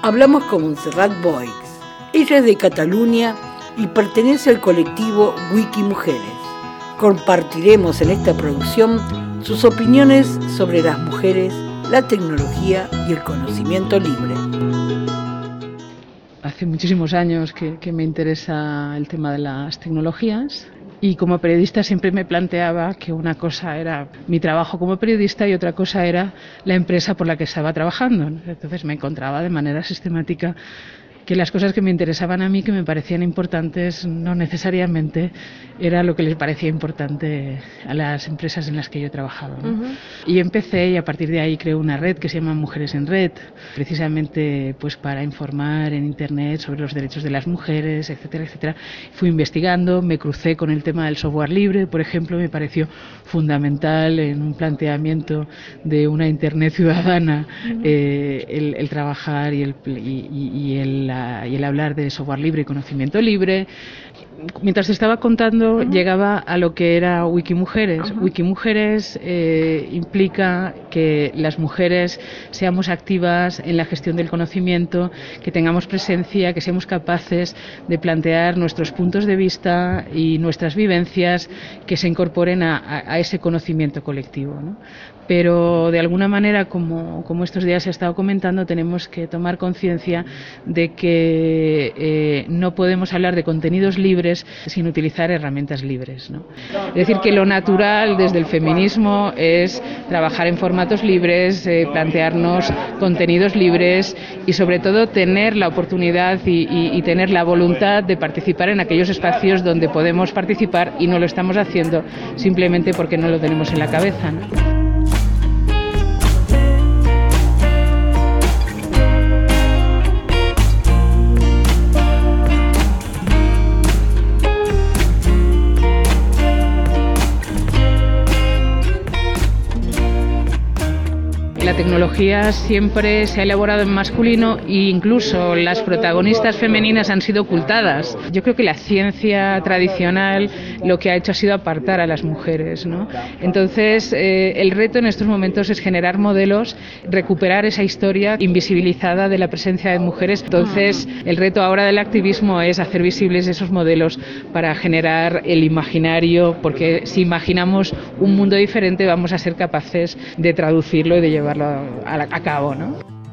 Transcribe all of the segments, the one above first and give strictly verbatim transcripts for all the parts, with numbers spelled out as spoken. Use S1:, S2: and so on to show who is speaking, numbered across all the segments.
S1: Hablamos con Montserrat Boix. Ella es de Cataluña y pertenece al colectivo Wikimujeres. Compartiremos en esta producción sus opiniones sobre las mujeres, la tecnología y el conocimiento libre.
S2: Hace muchísimos años que, que me interesa el tema de las tecnologías y como periodista siempre me planteaba que una cosa era mi trabajo como periodista y otra cosa era la empresa por la que estaba trabajando. Entonces me encontraba de manera sistemática que las cosas que me interesaban a mí, que me parecían importantes, no necesariamente era lo que les parecía importante a las empresas en las que yo trabajaba, ¿no? Uh-huh. Y empecé, y a partir de ahí creé una red que se llama Mujeres en Red, precisamente pues para informar en Internet sobre los derechos de las mujeres, etcétera, etcétera. Fui investigando, me crucé con el tema del software libre, por ejemplo, me pareció fundamental en un planteamiento de una Internet ciudadana, uh-huh. eh, el, el trabajar y el, y, y el y el hablar de software libre y conocimiento libre. Mientras te estaba contando, uh-huh. llegaba a lo que era Wikimujeres. Uh-huh. Wikimujeres eh, implica que las mujeres seamos activas en la gestión del conocimiento, que tengamos presencia, que seamos capaces de plantear nuestros puntos de vista y nuestras vivencias que se incorporen a, a, a ese conocimiento colectivo, ¿no? Pero de alguna manera, como, como estos días se ha estado comentando, tenemos que tomar conciencia de que eh, no podemos hablar de contenidos libres sin utilizar herramientas libres, ¿no? Es decir, que lo natural desde el feminismo es trabajar en formatos libres, eh, plantearnos contenidos libres y sobre todo tener la oportunidad y, y, y tener la voluntad de participar en aquellos espacios donde podemos participar y no lo estamos haciendo simplemente porque no lo tenemos en la cabeza, ¿no? La tecnología siempre se ha elaborado en masculino e incluso las protagonistas femeninas han sido ocultadas. Yo creo que la ciencia tradicional lo que ha hecho ha sido apartar a las mujeres, ¿no? Entonces, eh, el reto en estos momentos es generar modelos, recuperar esa historia invisibilizada de la presencia de mujeres. Entonces, el reto ahora del activismo es hacer visibles esos modelos para generar el imaginario, porque si imaginamos un mundo diferente vamos a ser capaces de traducirlo y de llevarlo a, a cabo, ¿no?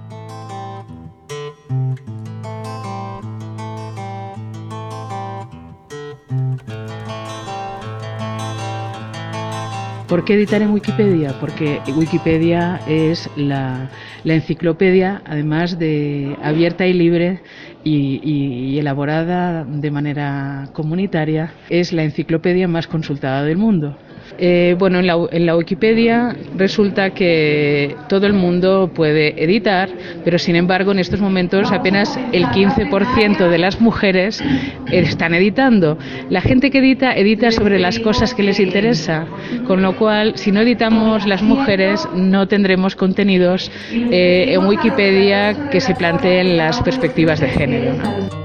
S2: ¿Por qué editar en Wikipedia? Porque Wikipedia es la, la enciclopedia, además de abierta y libre y, y, y elaborada de manera comunitaria, es la enciclopedia más consultada del mundo. Eh, bueno, en la, en la Wikipedia resulta que todo el mundo puede editar, pero sin embargo en estos momentos apenas el quince por ciento de las mujeres están editando. La gente que edita, edita sobre las cosas que les interesa, con lo cual si no editamos las mujeres no tendremos contenidos eh, en Wikipedia que se planteen las perspectivas de género, ¿no?